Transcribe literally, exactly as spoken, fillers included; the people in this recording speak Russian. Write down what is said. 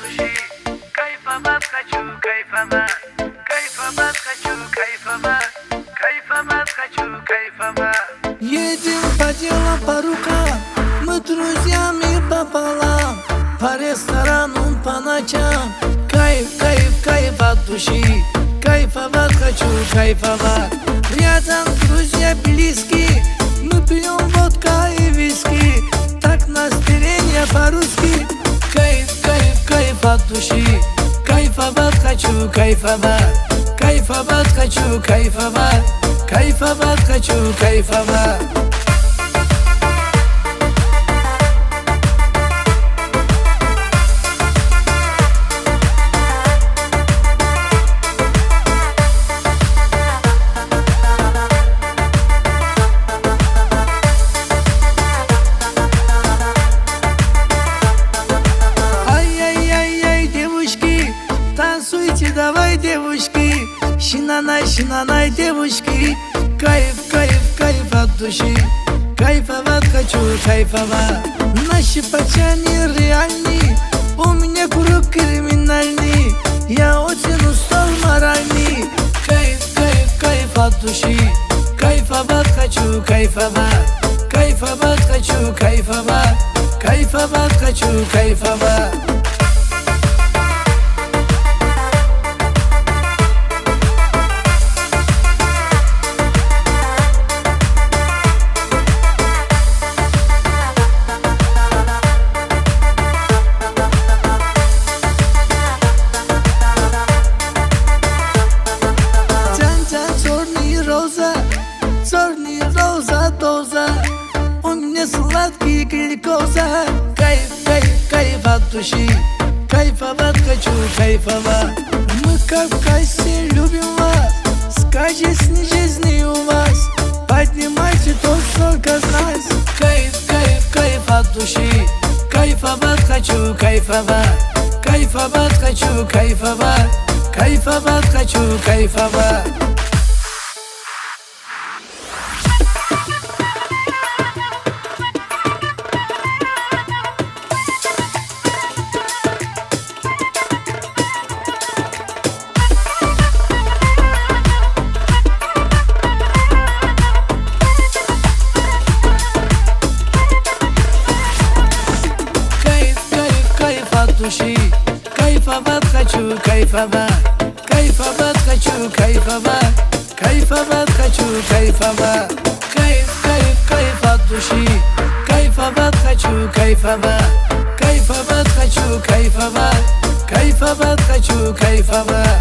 души. Кайфовать хочу, кайфовать, кайфовать хочу, кайфовать, кайфовать хочу, кайфовать. Едем по делам, по рукам, мы друзьями пополам, по ресторанам, по ночам. Кайф, кайф, кайф от души. Кайфовать хочу, кайфовать. Рядом друзья близкие, мы пьем водка и виски. Так настроение по-русски. Кайф, кайф, кайф от души. Кайфовать хочу, кайфовать. Кайфовать хочу, кайфовать. Кайфовать хочу, кайфовать. Танцуйте, давай, девушки, шинанай, шинанай, девушки. Кайф, кайф, кайф от души. Кайфовать хочу, кайфовать. Наши пацаны реальные, у меня круг криминальный. Я очень устал моральный. Кайф, кайф, кайф от души. Кайфовать хочу, кайфовать. Кайфовать хочу, кайфовать. Кайфовать хочу, кайфовать. Черный роза, доза, у меня сладкий глюкоза. Кайф, кайф, кайф от души. Кайфовать хочу, кайфовать. Мы как в кайфе любим вас. Сказочной жизни у вас. Поднимайте то, сколько нас. Кайф, кайф, кайф от души. Кайфовать хочу, кайфовать. Кайфовать хочу, кайфовать. Кайфовать хочу, кайфовать. Души. Кайфовать хочу, кайфовать. Кайфовать хочу, кайфовать. Кайфовать хочу, кайфовать. Кайф, кайф, кайф от души. Кайфовать хочу, кайфовать. Кайфовать хочу, кайфовать. Кайфовать хочу, кайфовать.